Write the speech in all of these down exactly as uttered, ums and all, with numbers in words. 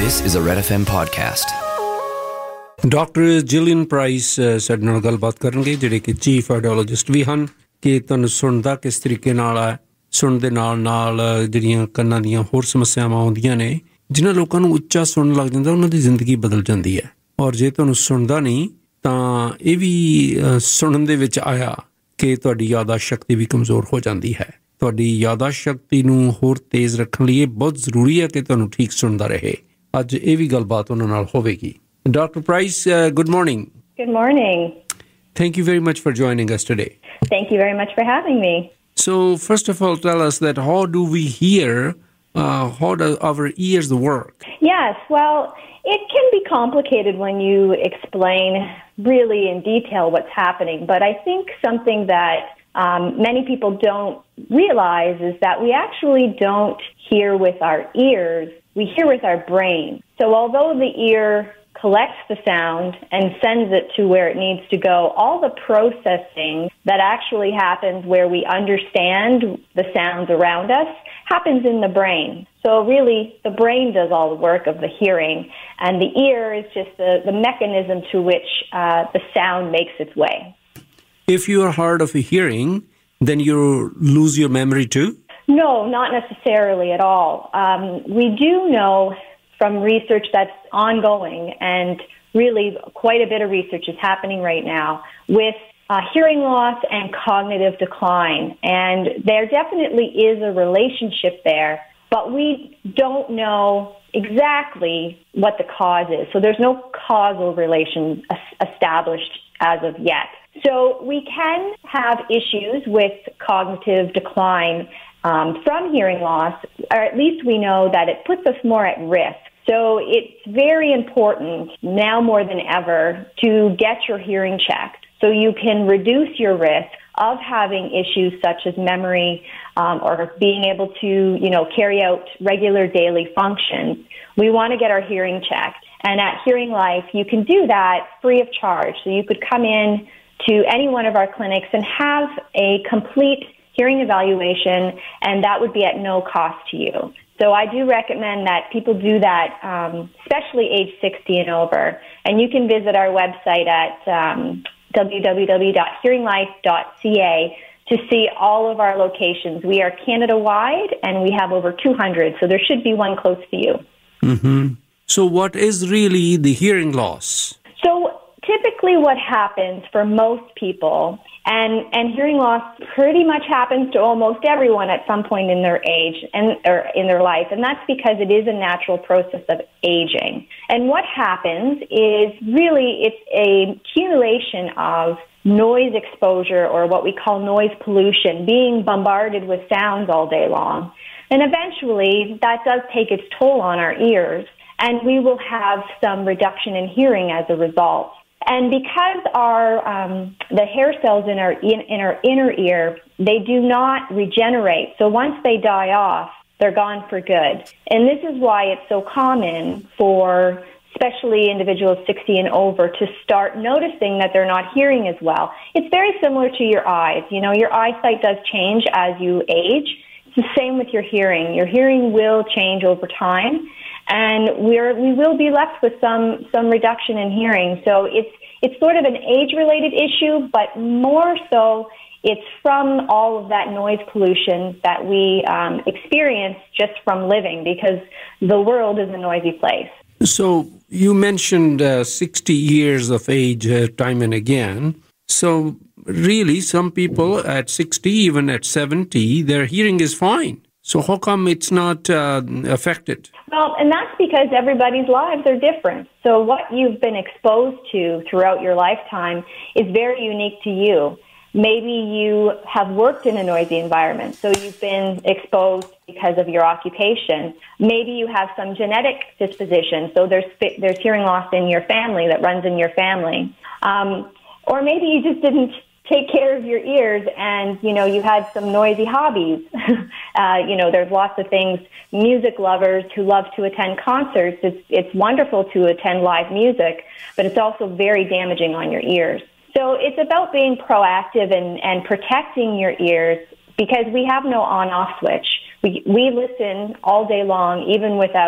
This is a Red F M podcast. Doctor Gillian Price ਸਾਡੇ ਨਾਲ ਗੱਲਬਾਤ ਕਰਨਗੇ, ਜਿਹੜੇ ਕਿ ਚੀਫ ਆਡੀਓਲੋਜਿਸਟ ਵੀ ਹਨ, ਕਿ ਤੁਹਾਨੂੰ ਸੁਣਨ ਦਾ ਕਿਸ ਤਰੀਕੇ ਨਾਲ ਹੈ, ਸੁਣਨ ਦੇ ਨਾਲ ਨਾਲ ਜਿਹੜੀਆਂ ਕੰਨਾਂ ਦੀਆਂ ਹੋਰ ਸਮੱਸਿਆਵਾਂ ਆਉਂਦੀਆਂ ਨੇ, ਜਿਨ੍ਹਾਂ ਲੋਕਾਂ ਨੂੰ ਉੱਚਾ ਸੁਣਨ ਲੱਗ ਜਾਂਦਾ ਉਹਨਾਂ ਦੀ ਜ਼ਿੰਦਗੀ ਬਦਲ ਜਾਂਦੀ ਹੈ। ਔਰ ਜੇ ਤੁਹਾਨੂੰ ਸੁਣਦਾ ਨਹੀਂ ਤਾਂ ਇਹ ਵੀ ਸੁਣਨ ਦੇ ਵਿੱਚ ਆਇਆ ਕਿ ਤੁਹਾਡੀ ਯਾਦਾਸ਼ਤ ਸ਼ਕਤੀ ਵੀ ਕਮਜ਼ੋਰ ਹੋ ਜਾਂਦੀ ਹੈ। ਤੁਹਾਡੀ ਯਾਦਾਸ਼ਤ ਸ਼ਕਤੀ ਨੂੰ ਹੋਰ ਤੇਜ਼ ਰੱਖਣ ਲਈ ਇਹ ਬਹੁਤ ਜ਼ਰੂਰੀ ਹੈ ਕਿ ਤੁਹਾਨੂੰ ਠੀਕ ਸੁਣਦਾ ਰਹੇ। ਅੱਜ ਇਹ ਵੀ ਗੱਲਬਾਤ ਉਹਨਾਂ ਨਾਲ ਹੋਵੇਗੀ। Doctor Price, uh, good morning. Good morning. Thank you very much for joining us today. Thank you very much for having me. So, first of all, tell us that how do we hear, uh, how do our ears work? Yes, well, it can be complicated when you explain really in detail what's happening, but I think something that um, many people don't realize is that we actually don't hear with our ears, we hear with our brain. So although the ear collects the sound and sends it to where it needs to go, all the processing that actually happens where we understand the sounds around us happens in the brain. So really, the brain does all the work of the hearing, and the ear is just the, the mechanism to which uh, the sound makes its way. If you are hard of hearing, then you lose your memory too? No, not necessarily at all. Um, we do know from research that's ongoing, and really quite a bit of research is happening right now with uh, hearing loss and cognitive decline. And there definitely is a relationship there, but we don't know exactly what the cause is. So there's no causal relation established as of yet. So we can have issues with cognitive decline um, from hearing loss, or at least we know that it puts us more at risk. So it's very important now more than ever to get your hearing checked so you can reduce your risk of having issues such as memory um, or being able to, you know, carry out regular daily functions. We want to get our hearing checked. And at Hearing Life, you can do that free of charge. So you could come in to any one of our clinics and have a complete hearing evaluation, and that would be at no cost to you. So I do recommend that people do that, um, especially age sixty and over. And you can visit our website at um, w w w dot hearing life dot c a to see all of our locations. We are Canada-wide, and we have over two hundred, so there should be one close to you. Mm-hmm. So what is really the hearing loss? So typically what happens for most people, and, and hearing loss pretty much happens to almost everyone at some point in their age and or in their life, and that's because it is a natural process of aging. And what happens is really it's a accumulation of noise exposure, or what we call noise pollution, being bombarded with sounds all day long. And eventually that does take its toll on our ears, and we will have some reduction in hearing as a result. And because our um, the hair cells in our in, in our inner ear, they do not regenerate. So once they die off, they're gone for good. And this is why it's so common for especially individuals sixty and over to start noticing that they're not hearing as well. It's very similar to your eyes. You know, your eyesight does change as you age. It's the same with your hearing. Your hearing will change over time. And we're, we will be left with some, some reduction in hearing. So it's, it's sort of an age-related issue, but more so it's from all of that noise pollution that we um, experience just from living, because the world is a noisy place. So you mentioned uh, sixty years of age uh, time and again. So really some people at sixty, even at seventy, their hearing is fine. So how come it's not uh, affected? Well, and that's because everybody's lives are different. So what you've been exposed to throughout your lifetime is very unique to you. Maybe you have worked in a noisy environment, so you've been exposed because of your occupation. Maybe you have some genetic disposition, so there's there's hearing loss in your family that runs in your family. Um, or maybe you just didn't take care of your ears, and, you know, you had some noisy hobbies. uh, you know, there's lots of things. Music lovers who love to attend concerts, it's, it's wonderful to attend live music, but it's also very damaging on your ears. So it's about being proactive and, and protecting your ears, because we have no on-off switch. We, we listen all day long, even without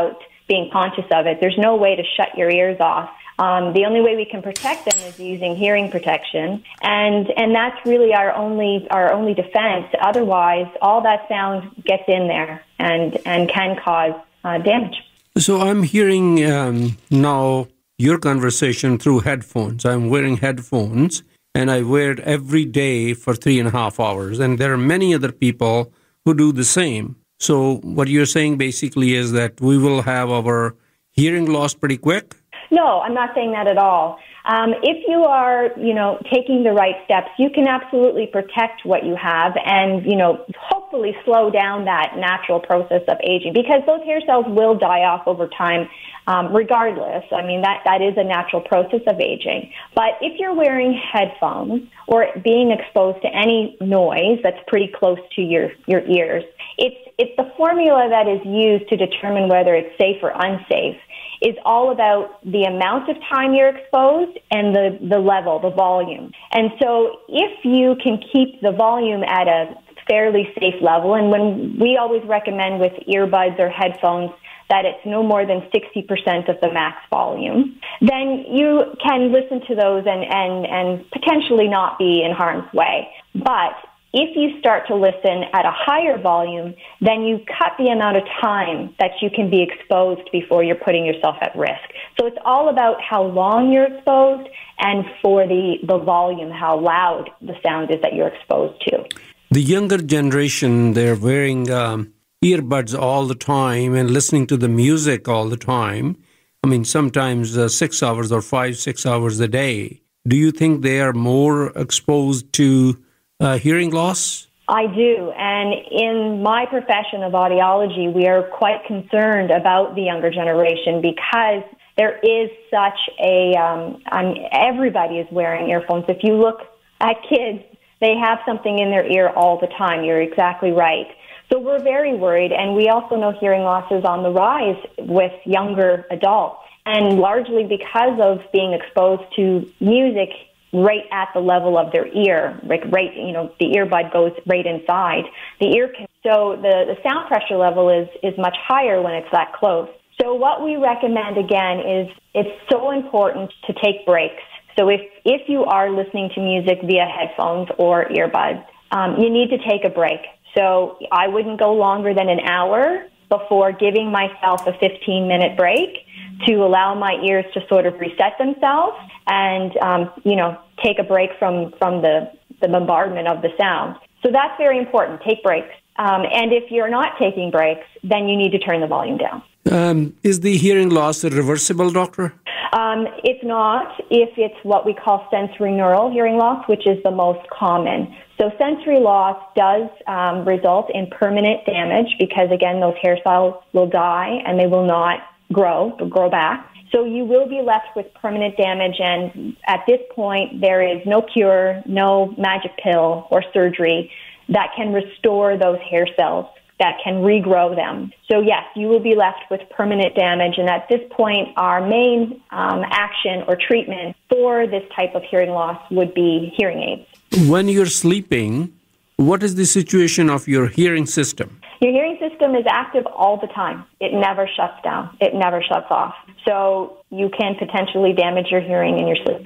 being conscious of it. There's no way to shut your ears off. Um, the only way we can protect them is using hearing protection, and and that's really our only our only defense. Otherwise, all that sound gets in there and and can cause uh, damage. So I'm hearing um, now your conversation through headphones. I'm wearing headphones, and I wear it every day for three and a half hours. And there are many other people who do the same. So what you're saying basically is that we will have our hearing loss pretty quick? No, I'm not saying that at all. Um, if you are, you know, taking the right steps, you can absolutely protect what you have and, you know, hopefully slow down that natural process of aging, because those hair cells will die off over time, um, regardless. I mean, that, that is a natural process of aging. But if you're wearing headphones or being exposed to any noise that's pretty close to your, your ears, it's, it's the formula that is used to determine whether it's safe or unsafe is all about the amount of time you're exposed and the, the level, the volume. And so if you can keep the volume at a fairly safe level, and when we always recommend with earbuds or headphones that it's no more than sixty percent of the max volume, then you can listen to those and, and, and potentially not be in harm's way. But if you start to listen at a higher volume, then you cut the amount of time that you can be exposed before you're putting yourself at risk. So it's all about how long you're exposed and for the, the volume, how loud the sound is that you're exposed to. The younger generation, they're wearing um, earbuds all the time and listening to the music all the time. I mean, sometimes uh, six hours or five, six hours a day. Do you think they are more exposed to Uh, hearing loss? I do. And in my profession of audiology, we are quite concerned about the younger generation because there is such a, um, um, everybody is wearing earphones. If you look at kids, they have something in their ear all the time. You're exactly right. So we're very worried. And we also know hearing loss is on the rise with younger adults. And largely because of being exposed to music right at the level of their ear, like right, you know, the earbud goes right inside the ear. Can, so the, the sound pressure level is, is much higher when it's that close. So what we recommend, again, is it's so important to take breaks. So if, if you are listening to music via headphones or earbuds, um, you need to take a break. So I wouldn't go longer than an hour before giving myself a fifteen-minute break to allow my ears to sort of reset themselves and, um, you know, take a break from, from the, the bombardment of the sound. So that's very important. Take breaks. Um, and if you're not taking breaks, then you need to turn the volume down. Um, is the hearing loss reversible, doctor? Um, it's not if it's what we call sensory neural hearing loss, which is the most common. So sensory loss does um, result in permanent damage because, again, those hair cells will die and they will not grow, grow back. So you will be left with permanent damage, and at this point, there is no cure, no magic pill or surgery that can restore those hair cells, that can regrow them. So yes, you will be left with permanent damage, and at this point, our main um, action or treatment for this type of hearing loss would be hearing aids. When you're sleeping, what is the situation of your hearing system? Your hearing system is active all the time. It never shuts down. It never shuts off. So you can potentially damage your hearing in your sleep.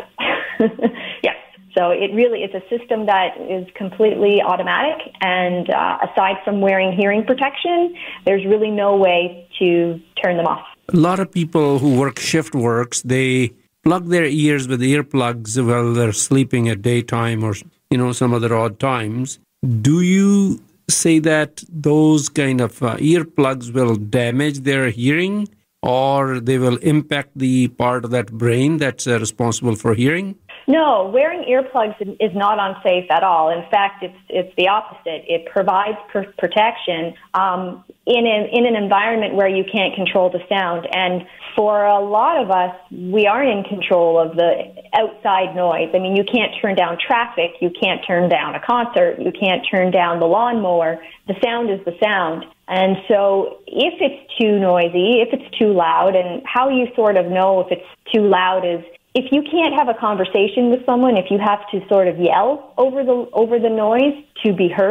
Yes. So it really is a system that is completely automatic. And uh, aside from wearing hearing protection, there's really no way to turn them off. A lot of people who work shift works, they plug their ears with earplugs while they're sleeping at daytime or, you know, some other odd times. Do you say that those kind of uh, earplugs will damage their hearing, or they will impact the part of that brain that's uh, responsible for hearing? No, wearing earplugs is not unsafe at all. In fact, it's it's the opposite. It provides pr- protection um, in an in an environment where you can't control the sound. And for a lot of us, we aren't in control of the outside noise. I mean, you can't turn down traffic. You can't turn down a concert. You can't turn down the lawnmower. The sound is the sound. And so if it's too noisy, if it's too loud, and how you sort of know if it's too loud is if you can't have a conversation with someone, if you have to sort of yell over the over the noise to be heard,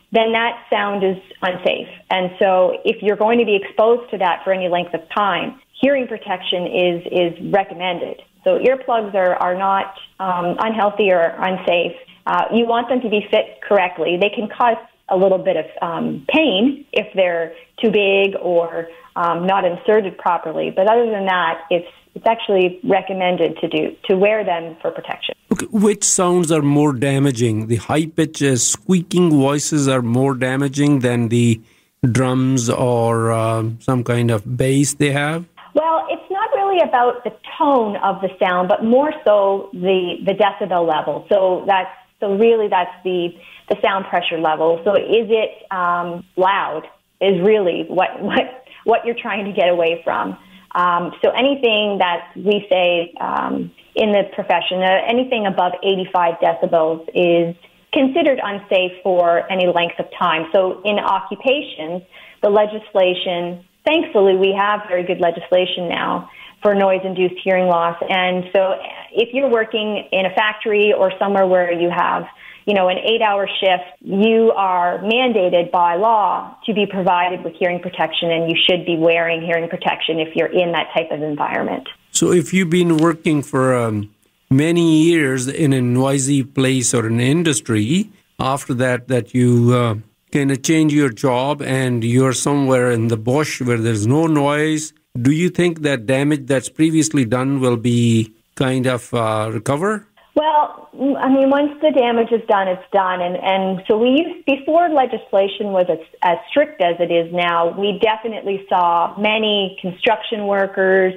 then that sound is unsafe. And so if you're going to be exposed to that for any length of time, hearing protection is is recommended. So earplugs are, are not um, unhealthy or unsafe. Uh, you want them to be fit correctly. They can cause a little bit of um, pain if they're too big or um, not inserted properly. But other than that, it's it's actually recommended to do to wear them for protection. Okay. Which sounds are more damaging? The high-pitched uh, squeaking voices are more damaging than the drums or uh, some kind of bass they have? Well, it's not really about the tone of the sound, but more so the, the decibel level. So that's so really that's the the sound pressure level. So is it um, loud? Is really what what what you're trying to get away from. Um, so anything that we say um, in the profession, uh, anything above eighty-five decibels is considered unsafe for any length of time. So in occupations, the legislation, thankfully, we have very good legislation now for noise-induced hearing loss. And so if you're working in a factory or somewhere where you have, you know, an eight-hour shift, you are mandated by law to be provided with hearing protection, and you should be wearing hearing protection if you're in that type of environment. So if you've been working for um, many years in a noisy place or an industry, after that, that you uh, kind of change your job and you're somewhere in the bush where there's no noise, do you think that damage that's previously done will be kind of uh, recover? Well, I mean, once the damage is done, it's done. And, and so we used, before legislation was as, as strict as it is now, we definitely saw many construction workers,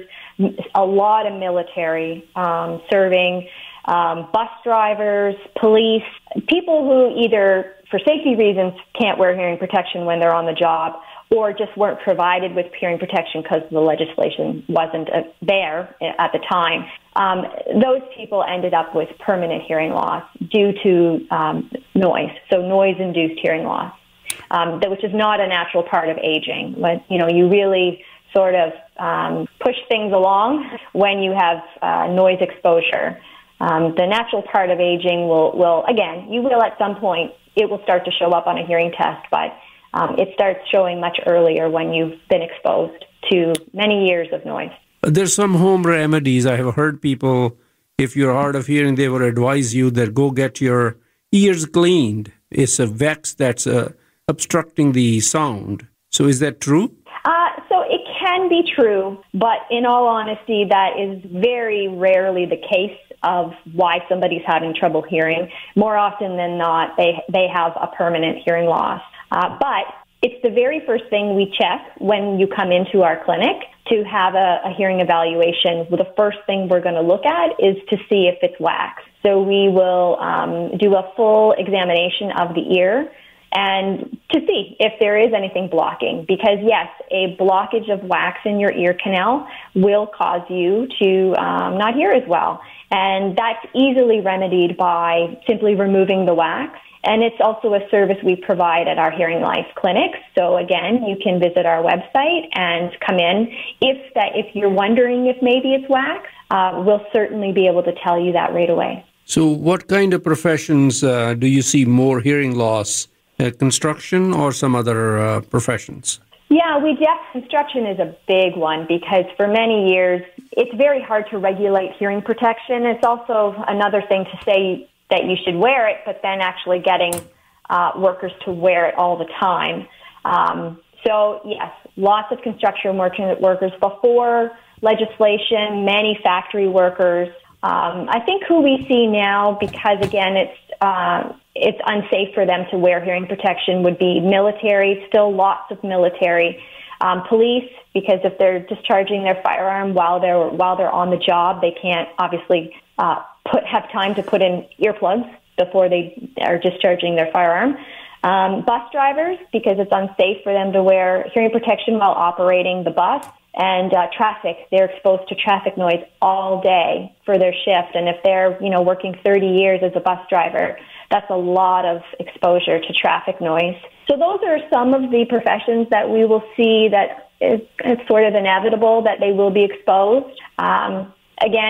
a lot of military um, serving, um, bus drivers, police, people who either for safety reasons can't wear hearing protection when they're on the job, or just weren't provided with hearing protection because the legislation wasn't uh, there at the time. Um, those people ended up with permanent hearing loss due to um, noise, so noise-induced hearing loss, um, which is not a natural part of aging. But, you know, you really sort of um, push things along when you have uh, noise exposure. Um, the natural part of aging will, will, again, you will at some point, it will start to show up on a hearing test, but Um, it starts showing much earlier when you've been exposed to many years of noise. There's some home remedies. I have heard people, if you're hard of hearing, they would advise you that go get your ears cleaned. It's a vex that's uh, obstructing the sound. So is that true? Uh, so it can be true, but in all honesty, that is very rarely the case of why somebody's having trouble hearing. More often than not, they they have a permanent hearing loss. Uh, but it's the very first thing we check when you come into our clinic to have a, a hearing evaluation. The first thing we're going to look at is to see if it's wax. So we will um, do a full examination of the ear and to see if there is anything blocking. Because, yes, a blockage of wax in your ear canal will cause you to um, not hear as well. And that's easily remedied by simply removing the wax. And it's also a service we provide at our Hearing Life clinics. So again, you can visit our website and come in. If that, if you're wondering if maybe it's wax, uh, we'll certainly be able to tell you that right away. So what kind of professions uh, do you see more hearing loss? Uh, construction or some other uh, professions? Yeah, we def- construction is a big one because for many years, it's very hard to regulate hearing protection. It's also another thing to say that you should wear it, but then actually getting uh, workers to wear it all the time. Um, so, yes, lots of construction workers. Before legislation, many factory workers. Um, I think who we see now, because, again, it's uh, it's unsafe for them to wear hearing protection, would be military, still lots of military. Um, police, because if they're discharging their firearm while they're while they're on the job, they can't obviously uh, put have time to put in earplugs before they are discharging their firearm. Um, bus drivers, because it's unsafe for them to wear hearing protection while operating the bus. And uh, traffic, they're exposed to traffic noise all day for their shift. And if they're, you know, working thirty years as a bus driver, that's a lot of exposure to traffic noise. So those are some of the professions that we will see that it's, it's sort of inevitable that they will be exposed. Um, again,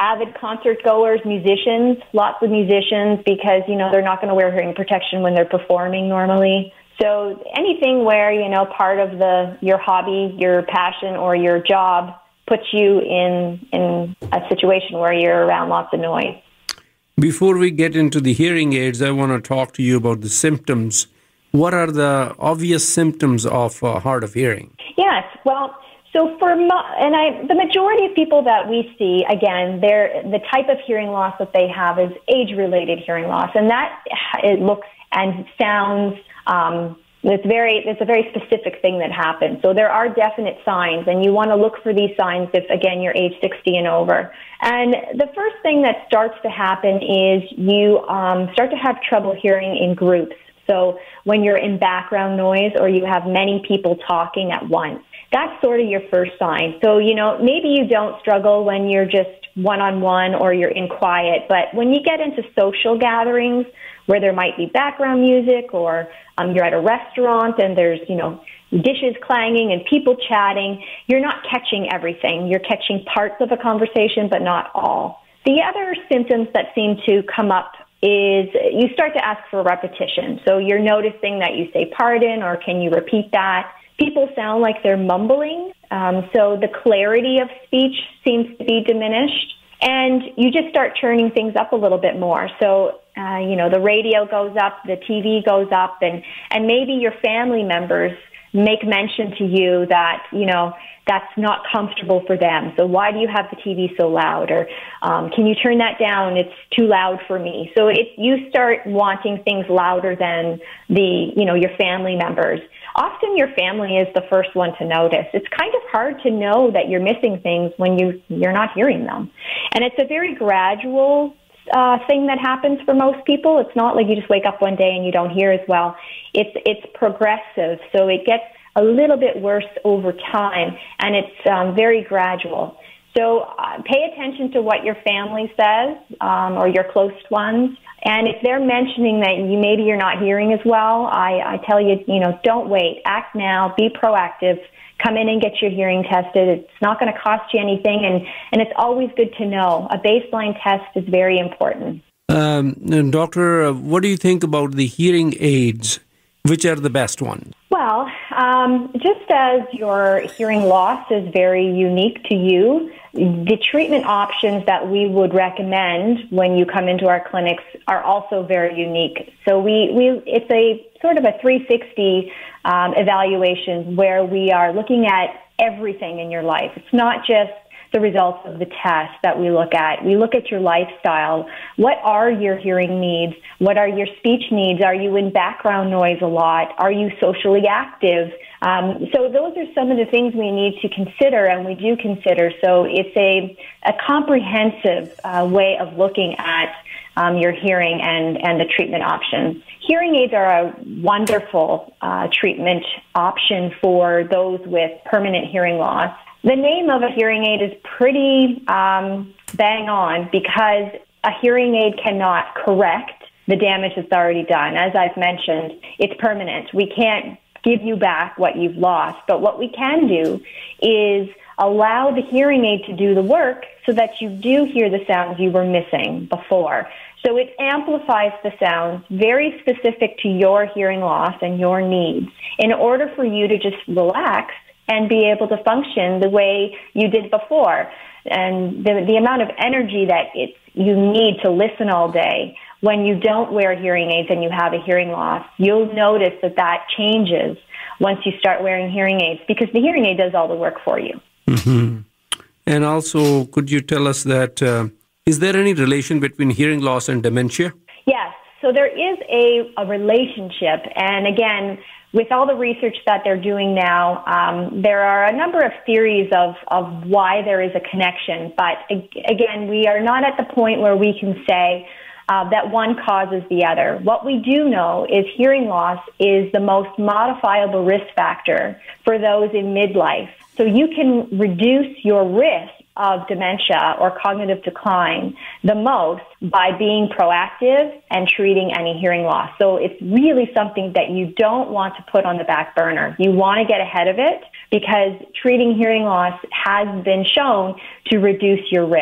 avid concert goers, musicians, lots of musicians, because, you know, they're not going to wear hearing protection when they're performing normally. So anything where, you know, part of the your hobby, your passion, or your job puts you in in a situation where you're around lots of noise. Before we get into the hearing aids, I want to talk to you about the symptoms. What are the obvious symptoms of uh, hard of hearing? Yes, well, so for mo- and I, the majority of people that we see, again, they're the type of hearing loss that they have is age-related hearing loss, and that it looks and sounds. Um, it's very it's a very specific thing that happens. So there are definite signs, and you want to look for these signs if, again, you're age sixty and over. And the first thing that starts to happen is you um, start to have trouble hearing in groups. So when you're in background noise or you have many people talking at once, that's sort of your first sign. So, you know, maybe you don't struggle when you're just one-on-one or you're in quiet, but when you get into social gatherings where there might be background music, or um, you're at a restaurant and there's, you know, dishes clanging and people chatting, you're not catching everything. You're catching parts of a conversation, but not all. The other symptoms that seem to come up is you start to ask for repetition. So you're noticing that you say pardon, or can you repeat that? People sound like they're mumbling, um, so the clarity of speech seems to be diminished. And you just start turning things up a little bit more. So, uh, you know, the radio goes up, the T V goes up, and, and maybe your family members make mention to you that, you know, that's not comfortable for them. So why do you have the T V so loud? Or um, can you turn that down? It's too loud for me. So it, you start wanting things louder than the, you know, your family members. Often your family is the first one to notice. It's kind of hard to know that you're missing things when you, you're not hearing them. And it's a very gradual uh, thing that happens for most people. It's not like you just wake up one day and you don't hear as well. It's, it's progressive, so it gets a little bit worse over time, and it's um, very gradual. So uh, pay attention to what your family says, um, or your close ones. And if they're mentioning that you maybe you're not hearing as well, I, I tell you, you know, don't wait. Act now. Be proactive. Come in and get your hearing tested. It's not going to cost you anything, and, and it's always good to know. A baseline test is very important. Um, Doctor, uh, what do you think about the hearing aids? Which are the best ones? Well, um, just as your hearing loss is very unique to you, the treatment options that we would recommend when you come into our clinics are also very unique. So we, we it's a sort of a three sixty um, evaluation where we are looking at everything in your life. It's not just the results of the test that we look at. We look at your lifestyle. What are your hearing needs? What are your speech needs? Are you in background noise a lot? Are you socially active? Um, so those are some of the things we need to consider, and we do consider. So it's a, a comprehensive uh, way of looking at um, your hearing and, and the treatment options. Hearing aids are a wonderful uh, treatment option for those with permanent hearing loss. The name of a hearing aid is pretty um, bang on, because a hearing aid cannot correct the damage that's already done. As I've mentioned, it's permanent. We can't give you back what you've lost, but what we can do is allow the hearing aid to do the work so that you do hear the sounds you were missing before. So it amplifies the sounds very specific to your hearing loss and your needs in order for you to just relax and be able to function the way you did before. And the, the amount of energy that it's, you need to listen all day, when you don't wear hearing aids and you have a hearing loss, you'll notice that that changes once you start wearing hearing aids, because the hearing aid does all the work for you. Mm-hmm. And also, could you tell us that, uh, is there any relation between hearing loss and dementia? Yes. So there is a, a relationship. And again, with all the research that they're doing now, um, there are a number of theories of, of why there is a connection. But again, we are not at the point where we can say uh, that one causes the other. What we do know is hearing loss is the most modifiable risk factor for those in midlife. So you can reduce your risk of dementia or cognitive decline the most by being proactive and treating any hearing loss. So it's really something that you don't want to put on the back burner. You want to get ahead of it, because treating hearing loss has been shown to reduce your risk.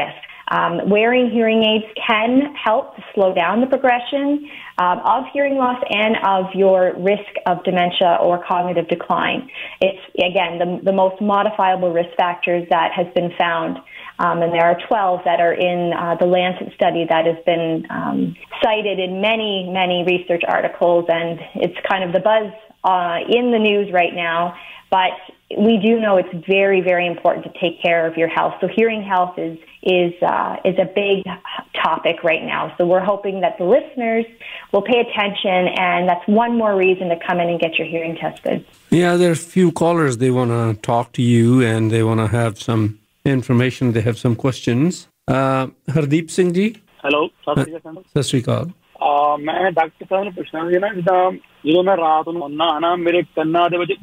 Um, wearing hearing aids can help to slow down the progression um, of hearing loss and of your risk of dementia or cognitive decline. It's, again, the, the most modifiable risk factors that has been found. Um, and there are twelve that are in uh, the Lancet study that has been um, cited in many, many research articles, and it's kind of the buzz uh, in the news right now. But we do know it's very, very important to take care of your health. So hearing health is is uh, is a big topic right now. So we're hoping that the listeners will pay attention, and that's one more reason to come in and get your hearing tested. Yeah, there are a few callers. They want to talk to you, and they want to have some information. They have some questions. Uh, Hardeep Singh ji. Hello. Sat Sri Akal. ਮੈਂ doctor ਸਾਹਿਬ ਨੂੰ ਪੁੱਛਣਾ ਸੀ ਨਾ, ਜਿੱਦਾਂ ਜਦੋਂ ਮੈਂ ਰਾਤ ਨੂੰ ਆਉਂਦਾ ਹਾਂ ਨਾ, ਮੇਰੇ ਕੰਨਾਂ ਦੇ ਵਿੱਚ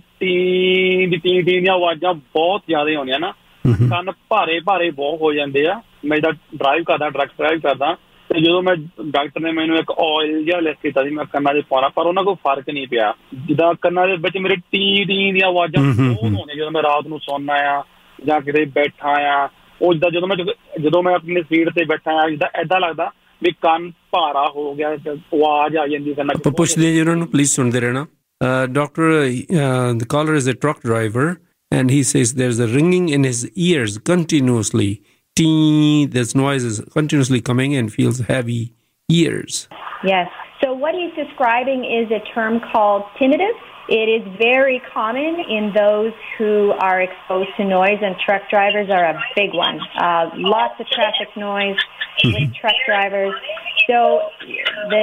ਟੀ ਦੀ ਟੀ ਟੀ ਦੀਆਂ ਆਵਾਜ਼ਾਂ ਬਹੁਤ ਜ਼ਿਆਦਾ ਆਉਂਦੀਆਂ ਨਾ, ਕੰਨ ਭਾਰੇ ਭਾਰੇ ਬਹੁਤ ਹੋ ਜਾਂਦੇ ਆ। ਮੈਂ ਜਿੱਦਾਂ ਡਰਾਈਵ ਕਰਦਾ, ਟਰੱਕ ਡਰਾਈਵ ਕਰਦਾ, ਤੇ ਜਦੋਂ ਮੈਂ ਡਾਕਟਰ ਨੇ ਮੈਨੂੰ ਇੱਕ ਆਇਲ ਜਿਹਾ ਲਿਖ ਕੀਤਾ ਸੀ ਮੈਂ ਕੰਨਾਂ 'ਚ ਪਾਉਣਾ, ਪਰ ਉਹਨਾਂ ਕੋਈ ਫਰਕ ਨਹੀਂ ਪਿਆ। ਜਿੱਦਾਂ ਕੰਨਾਂ ਦੇ ਵਿੱਚ ਮੇਰੇ ਟੀ ਟੀ ਦੀਆਂ ਆਵਾਜ਼ਾਂ ਬਹੁਤ ਆਉਂਦੀਆਂ ਜਦੋਂ ਮੈਂ ਰਾਤ ਨੂੰ ਸੌਂਦਾ ਆ ਜਾਂ ਕਿਤੇ ਬੈਠਾ ਆ। ਉਹ ਜਿੱਦਾਂ ਜਦੋਂ ਮੈਂ ਜਦੋਂ ਮੈਂ ਆਪਣੀ ਸੀਟ ਤੇ ਬੈਠਾ ਆ, ਜਿੱਦਾਂ ਏਦਾਂ ਲੱਗਦਾ ਵੀ ਕੰਨ ਭਾਰਾ ਹੋ ਗਿਆ, ਆਵਾਜ਼ ਆ ਜਾਂਦੀ ਕੰਨਾਂ 'ਚ। ਪੁੱਛਦੇ ਜੀ ਉਹਨਾਂ ਨੂੰ, ਪਲੀਜ਼ ਸੁਣਦੇ ਰਹਿਣਾ। Doctor, uh, the caller is a truck driver, and he says there's a ringing in his ears continuously. Tee, there's noises continuously coming and feels heavy ears. Yes. So what he's describing is a term called tinnitus. It is very common in those who are exposed to noise, and truck drivers are a big one. Uh, lots of traffic noise with truck drivers. So the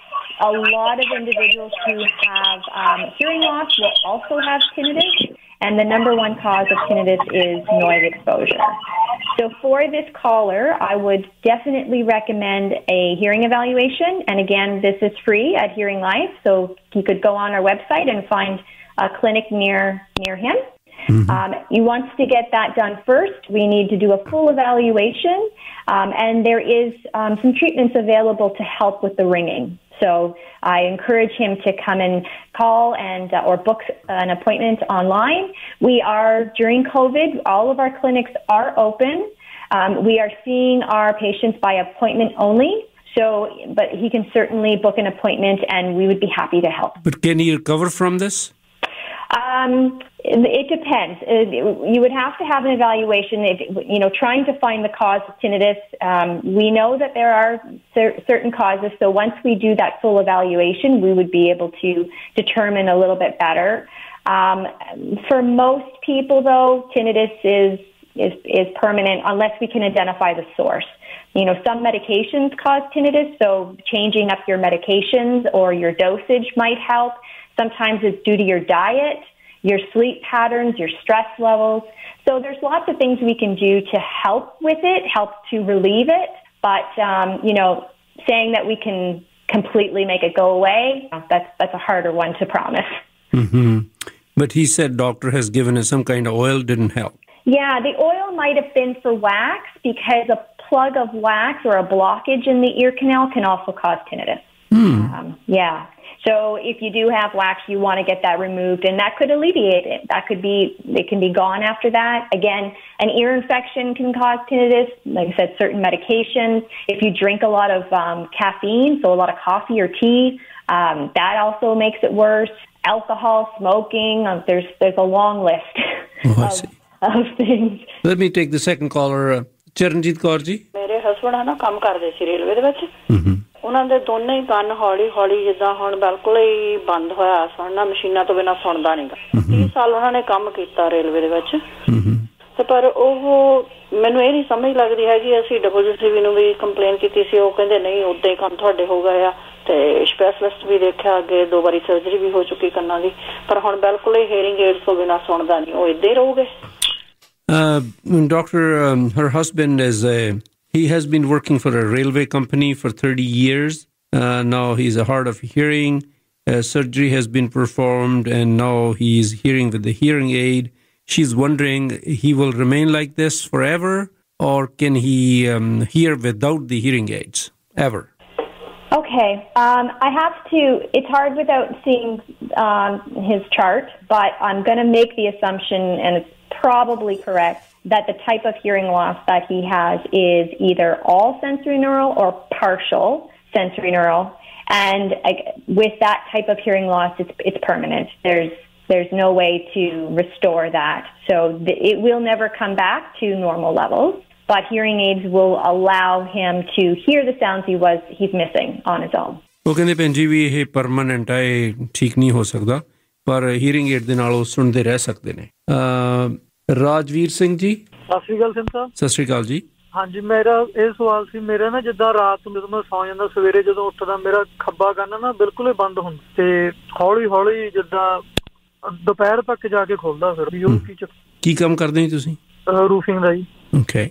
a lot of individuals who have um, hearing loss will also have tinnitus, and the number one cause of tinnitus is noise exposure. So for this caller, I would definitely recommend a hearing evaluation. And again, this is free at Hearing Life, so he could go on our website and find a clinic near near him. Mm-hmm. Um, he wants to get that done first. We need to do a full evaluation, um, and there is um, some treatments available to help with the ringing. So I encourage him to come and call and uh, or book an appointment online. We are, during COVID, all of our clinics are open. Um, we are seeing our patients by appointment only. So, but he can certainly book an appointment, and we would be happy to help. But can he recover from this? Um, it depends. You would have to have an evaluation. If, you know, trying to find the cause of tinnitus. Um, we know that there are cer- certain causes. So once we do that full evaluation, we would be able to determine a little bit better. Um, for most people, though, tinnitus is is is permanent unless we can identify the source. You know, some medications cause tinnitus, so changing up your medications or your dosage might help. Sometimes it's due to your diet, your sleep patterns, your stress levels. So there's lots of things we can do to help with it, help to relieve it. But, um, you know, saying that we can completely make it go away, that's that's a harder one to promise. Mm-hmm. But he said doctor has given us some kind of oil, didn't help. Yeah, the oil might have been for wax, because a plug of wax or a blockage in the ear canal can also cause tinnitus. Mm. Um, yeah. So if you do have wax, you want to get that removed, and that could alleviate it. That could be, it can be gone after that. Again, an ear infection can cause tinnitus. Like I said, certain medications. If you drink a lot of um, caffeine, so a lot of coffee or tea, um, that also makes it worse. Alcohol, smoking, uh, there's there's a long list oh, of, of things. Let me take the second caller. Uh, Charanjit Kaur ji. ਮੇਰੇ husband ਹੈ ਨਾ ਕੰਮ ਕਰਦੇ ਸੀ railway ਦੇ ਵਿੱਚ। ਉਹਨਾਂ ਦੇ ਦੋਨੇ ਹੀ ਕੰਨ ਹੌਲੀ ਹੌਲੀ ਜਿੱਦਾਂ ਹੁਣ ਬਿਲਕੁਲ ਹੀ ਬੰਦ ਹੋਇਆ ਸੁਣਨਾ, ਮਸ਼ੀਨਾਂ ਤੋਂ ਬਿਨਾਂ ਸੁਣਦਾ ਨੀਗਾ। ਤੀਹ ਸਾਲ ਉਹਨਾਂ ਨੇ ਕੰਮ ਕੀਤਾ ਰੇਲਵੇ ਦੇ ਵਿੱਚ, ਤੇ ਪਰ ਉਹ ਮੈਨੂੰ ਇਹ ਨਹੀਂ ਸਮਝ ਲੱਗਦੀ ਹੈਗੀ। ਅਸੀਂ ਡਬਲਯੂਸੀਬੀ ਨੂੰ ਵੀ ਕੰਪਲੇਨ ਕੀਤੀ ਸੀ, ਉਹ ਕਹਿੰਦੇ ਨਹੀਂ ਉੱਦਾਂ ਹੀ ਕੰਮ ਤੁਹਾਡੇ ਹੋ ਗਏ ਆ, ਤੇ ਸਪੈਸ਼ਲਿਸਟ ਵੀ ਦੇਖਿਆ, ਅੱਗੇ ਦੋ ਵਾਰੀ ਸਰਜਰੀ ਵੀ ਹੋ ਚੁੱਕੀ ਕੰਨਾਂ ਦੀ, ਪਰ ਹੁਣ ਬਿਲਕੁਲ ਹੀ ਹੀਅਰਿੰਗ ਏਡਸ ਤੋਂ ਬਿਨਾਂ ਸੁਣਦਾ ਨਹੀਂ। ਉਹ ਏਦਾਂ ਹੀ ਰਹੂਗੇ। Uh, doctor, um, her husband is a, he has been working for a railway company for thirty years. Uh, now he's hard of hearing. Uh, surgery has been performed, and now he's hearing with the hearing aid. She's wondering, he will remain like this forever, or can he um, hear without the hearing aids ever? Okay. Um, I have to, it's hard without seeing um, his chart, but I'm going to make the assumption, and it's probably correct that the type of hearing loss that he has is either all sensory neural or partial sensory neural. And uh, with that type of hearing loss, it's, it's permanent. There's There's no way to restore that. So the, it will never come back to normal levels, but hearing aids will allow him to hear the sounds he was he's missing on his own. ਉਹ ਕਹਿੰਦੇ ਭੈਣ ਜੀ ਵੀ ਇਹ permanent ਹੈ, ਇਹ ਠੀਕ ਨਹੀਂ ਹੋ ਸਕਦਾ, ਪਰ ਹੀਅਰਿੰਗ ਏਡ ਦੇ ਨਾਲ ਉਹ ਸੁਣਦੇ ਰਹਿ ਸਕਦੇ ਨੇ। ਰਾਜਵੀਰ ਸਿੰਘ ਜੀ। ਸਤਿ ਸ਼੍ਰੀ ਅਕਾਲ ਸਿੰਘ ਸਾਹਿਬ। ਸਤਿ ਸ਼੍ਰੀ ਅਕਾਲ ਜੀ। ਹਾਂਜੀ, ਮੇਰਾ ਇਹ ਸਵਾਲ ਸੀ, ਮੇਰਾ ਨਾ ਜਿੱਦਾਂ ਰਾਤ ਨੂੰ ਜਦੋਂ ਮੈਂ ਸੌਂ ਜਾਂਦਾ, ਸਵੇਰੇ ਜਦੋਂ ਉੱਠਦਾ ਮੇਰਾ ਖੱਬਾ ਕੰਨ ਨਾ ਬਿਲਕੁਲ ਹੀ ਬੰਦ ਹੁੰਦਾ ਤੇ ਹੌਲੀ ਹੌਲੀ ਜਿੱਦਾਂ ਦੁਪਹਿਰ ਤੱਕ ਜਾ ਕੇ ਖੁੱਲਦਾ। ਫਿਰ ਵੀ ਉਹ ਕੀ ਚ ਕੀ ਕੰਮ ਕਰਦੇ ਹੋ ਤੁਸੀਂ? ਰੂਫਿੰਗ ਦਾ ਜੀ। Okay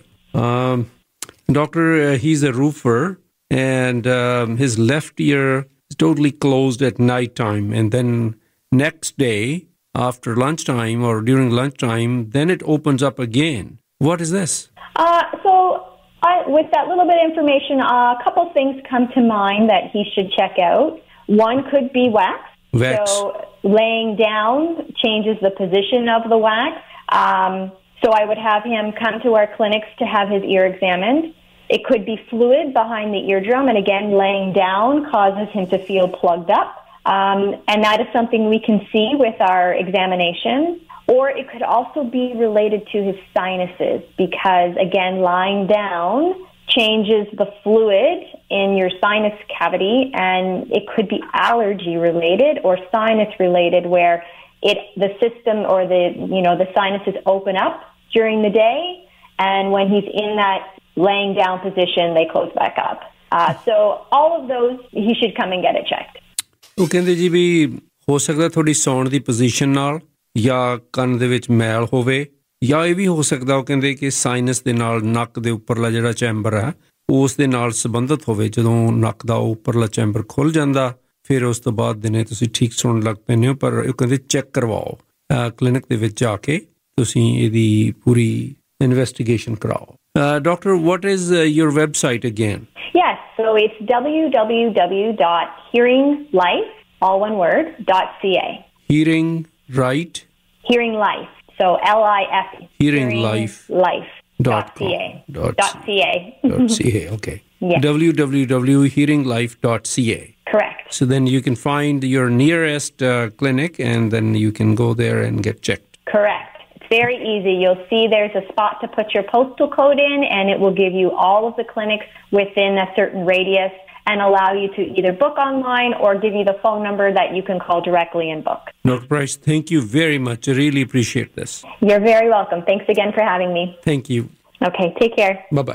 doctor, he is a roofer and um, his left ear is totally closed at night time, and then next day after lunchtime or during lunchtime then it opens up again. What is this? Uh, so I, with that little bit of information, uh, a couple things come to mind that he should check out. One could be wax. Wax. So laying down changes the position of the wax. Um, so I would have him come to our clinics to have his ear examined. It could be fluid behind the eardrum, and again, laying down causes him to feel plugged up. Um, and that is something we can see with our examination. Or it could also be related to his sinuses, because again, lying down changes the fluid in your sinus cavity, and it could be allergy related or sinus related, where it the system or the you know the sinuses open up during the day, and when he's in that laying down position, they close back up. Uh, so all of those, he should come and get it checked. ਉਹ ਕਹਿੰਦੇ ਜੀ ਵੀ ਹੋ ਸਕਦਾ ਤੁਹਾਡੀ ਸੌਣ ਦੀ position ਨਾਲ ਜਾਂ ਕੰਨ ਦੇ ਵਿੱਚ ਮੈਲ ਹੋਵੇ, ਜਾਂ ਇਹ ਵੀ ਹੋ ਸਕਦਾ ਉਹ ਕਹਿੰਦੇ ਕਿ ਸਾਈਨਸ ਦੇ ਨਾਲ ਨੱਕ ਦੇ ਉੱਪਰਲਾ ਜਿਹੜਾ ਚੈਂਬਰ ਹੈ ਉਸ ਦੇ ਨਾਲ ਸੰਬੰਧਿਤ ਹੋਵੇ। ਜਦੋਂ ਨੱਕ ਦਾ ਉੱਪਰਲਾ ਚੈਂਬਰ ਖੁੱਲ ਜਾਂਦਾ ਫਿਰ ਉਸ ਤੋਂ ਬਾਅਦ ਦਿਨੇ ਤੁਸੀਂ ਠੀਕ ਸੁਣਨ ਲੱਗ ਪੈਂਦੇ ਹੋ। ਪਰ ਉਹ ਕਹਿੰਦੇ ਚੈੱਕ ਕਰਵਾਓ, ਕਲੀਨਿਕ ਦੇ ਵਿੱਚ ਜਾ ਕੇ ਤੁਸੀਂ ਇਹਦੀ ਪੂਰੀ ਇਨਵੈਸਟੀਗੇਸ਼ਨ ਕਰਾਓ। Uh, doctor, what is uh, your website again? Yes, so it's w w w dot hearing life, all one word, dot c a. Hearing right? Hearing Life, so L I F E. Hearing, hearing Life. Life. Dot c a. Dot, dot c a. Dot c a, okay. Yes. w w w dot hearing life dot c a. Correct. So then you can find your nearest uh, clinic, and then you can go there and get checked. Correct. Very easy. You'll see there's a spot to put your postal code in, and it will give you all of the clinics within a certain radius and allow you to either book online or give you the phone number that you can call directly and book. Doctor Price, thank you very much. I really appreciate this. You're very welcome. Thanks again for having me. Thank you. Okay, take care. Bye-bye.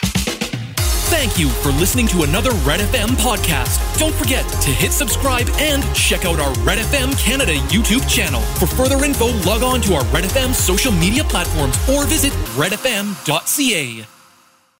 Thank you for listening to another Red F M podcast. Don't forget to hit subscribe and check out our Red F M Canada YouTube channel. For further info, log on to our Red F M social media platforms or visit red f m dot c a.